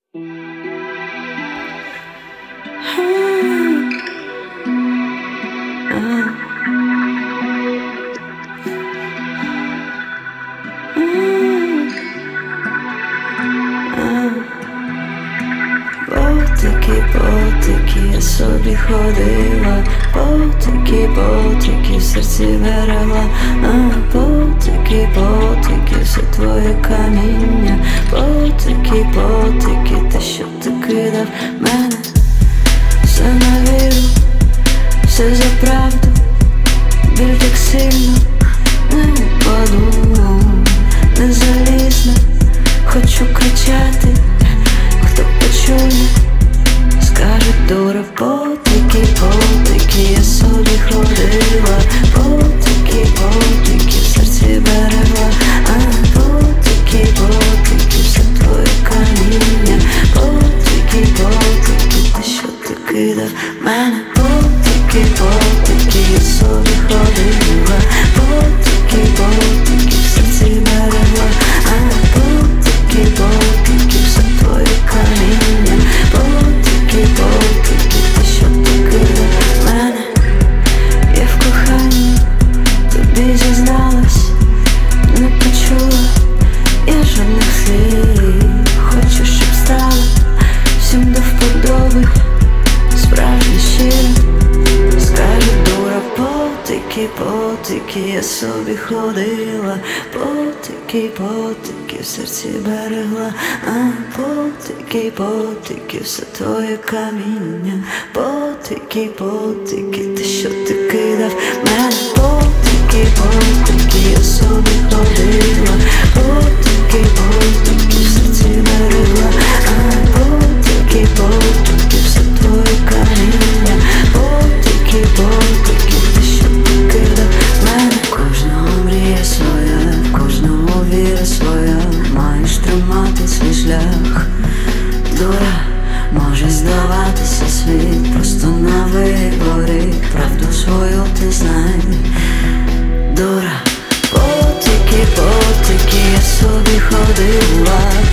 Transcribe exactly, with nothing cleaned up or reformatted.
Потики, потики, я собі ходила, потики, потики, в серці берегла, а потики, потики, все твоє каміння, потики, потики, те, що ти кидав мене, все на віру, все за правду, біль так сильно, не впаду, не залізна, хочу кричати, хто почує, скаже дура. Потики, потики, я собі ходила, потики, потики, в серці берегла, а потики, потики, все твоє каміння, потики, потики, те, що ти кидав мене, потики, потики, я собі ходила, потики, потики, в серці берегла, а потики, потики, все твоє каміння, потики, потики, те, що ти кидав мене. Я в коханні тобі зізналась, не почула я жодних слів, хочу, щоб стало всім до вподоби, справжнє щире, скаже дура. Потики, потики, я собі ходила, потики, потики, в серці берегла, а потики, потики, все твоє каміння, потики, потики, те, що ти кидав мене, потики, потики, я собі ходила, потики, потики, в серці берегла, а потики, потики, все твоє каміння, потики, потики, те, що ти кидав мене. В кожного мрія своя, в кожного віра своя, маєш тримати свій шлях. Дура, може здаватися світ просто на виборі, правду свою ти знай, дура. Потики, потики, я собі ходила,